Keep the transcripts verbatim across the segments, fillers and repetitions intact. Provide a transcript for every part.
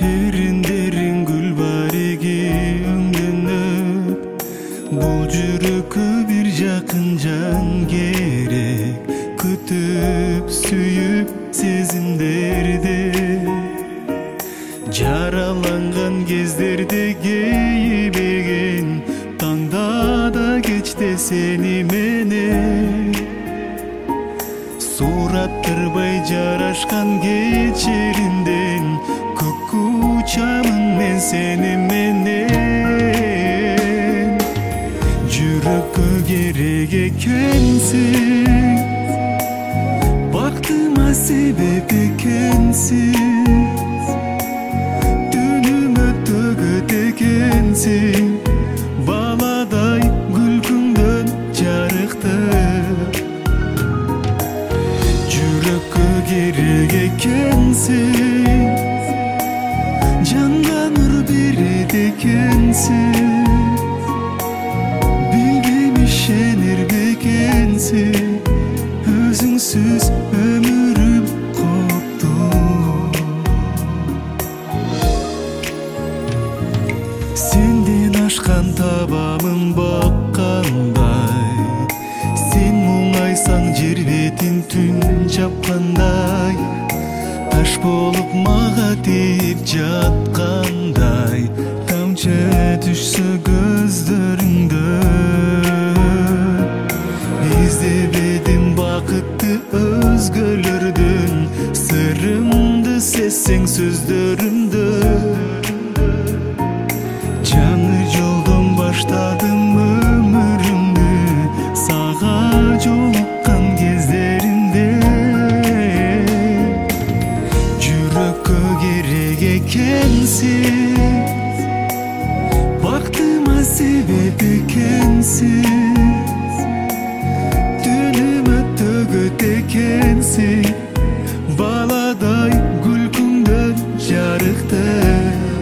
Эриндерин гүл бариги өңдөнүп, бул жүрөккө бир жакын жан керек. Күтүп, сүйүп сезимдерди, жараланган кездерде кейбеген, таңда да кечте сени менен сураттырбай жарашкан кечеримден көккө учамын мен сени менен. Жүрөккө керек экенсиң, бактыма себеп экенсиң, түнүмө төгөт экенсиң, баладай күлкүңдөн жарыктып. Жүрөккө керек экенсиң, жанга нур берет экенсиң, билбейм ишенер бекенсиң, өзүңсүз өмүрүм коптуу. Сенден ашкан табамын баккандай, сен муңайсаң жер бетин түн жапкандай, таш болуп мага тийип жаткандай, тамчы түшсө көздөрүңдөн. Издебедим бакытты өзгөлөрдөн, сырымды сезсең сөздөрүмдө. Жаңы жолдон баштадым өмүрүмдү, сага жолуккан кездеримде. Жүрөккө керек экенсиң, бактыма себеп экенсиң, түнүмө төгөт экенсиң, баладай күлкүңдөн жарыктып.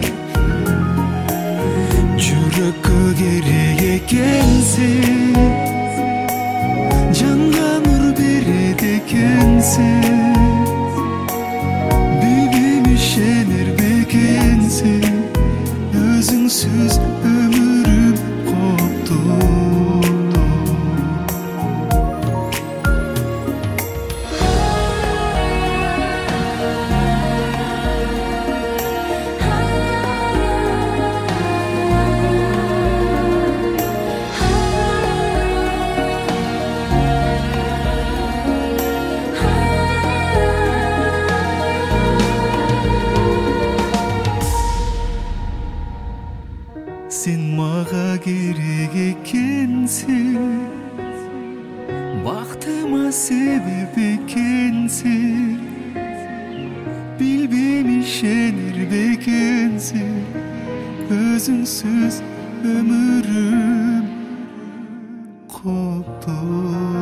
Жүрөккө керек экенсиң, жанга нур берет экенсиң, билбейм ишенер бекенсиң, өзүңсүз өмүрүм коптуу. Сен мага керек экенсиң, бактыма себеп экенсиң, билбейм ишенер бекенсиң, өзүңсүз өмүрүм коптуу.